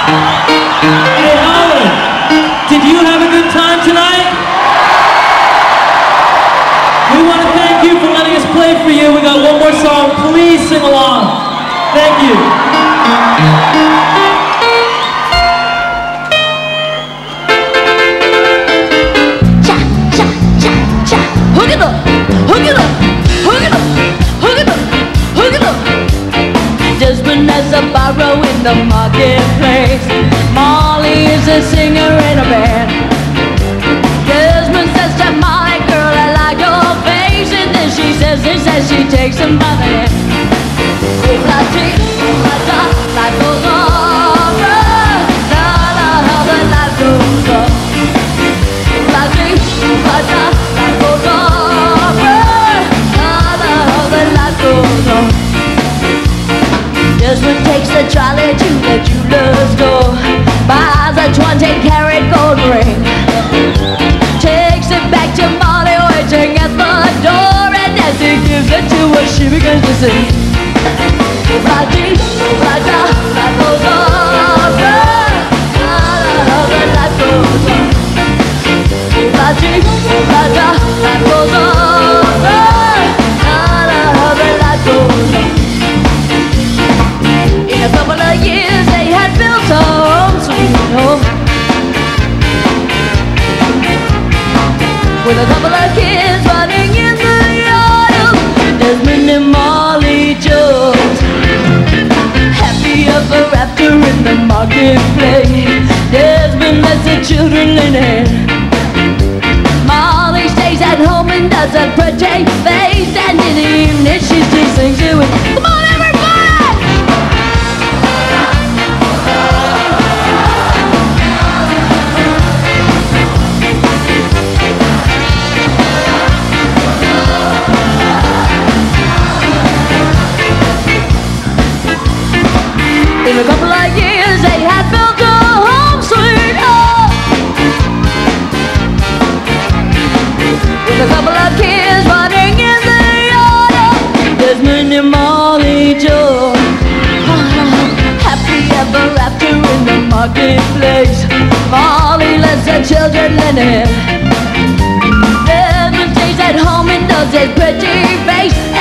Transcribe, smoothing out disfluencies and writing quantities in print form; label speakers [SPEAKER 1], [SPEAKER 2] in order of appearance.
[SPEAKER 1] Hey, Howard, did you have a good time tonight? We want to thank you for letting us play for you. We got one more song. Please sing along. Thank you.
[SPEAKER 2] Hook it up, hook it up, hook it up, hook it up, hook it up. Desmond has a borrow in the marketplace. Molly is a singer in a band. Desmond says to Molly, girl, I like your face. And then she says she takes him by the hand. Life goes on, la la, how the life goes on. Life goes on, the life goes on. Desmond takes the trolley to the jeweler's store, buys a 20-carat gold ring, takes it back to Molly waiting at the door, and as he gives it to her, she begins to sing. Life goes on, the life goes on. Life goes on, the life goes on. In a couple of years they had built a home, sweet home, with a couple of kids running in the yard. Desmond and Molly Jones, happy ever after in the marketplace. Desmond lets the children lean in. Molly stays at home and does a pretty face, and in the evening she still sings it with, come on everybody! In a couple of years they had built a home, sweet home, with a couple of kids running in the yard. Desmond and Molly Joe, happy ever after in the marketplace. Molly lets the children learn it. Desmond stays at home and does his pretty face,